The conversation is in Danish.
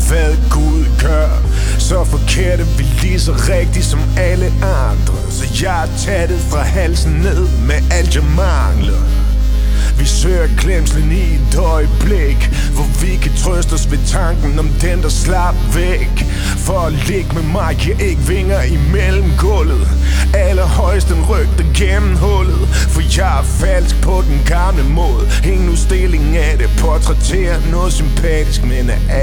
hvad Gud gør. Så forkerte vi lige så rigtigt som alle andre. Så jeg er tattet fra halsen ned med alt jeg mangler. Vi søger glemslen i et øjeblik, hvor vi kan trøste os ved tanken om den, der slap væk. For at ligge med mig giver ikke vinger imellem gulvet. Allerhøjst en rygte gennem hullet. For jeg er falsk på den gamle måde. Ingen udstilling af det, portrætterer noget sympatisk, men er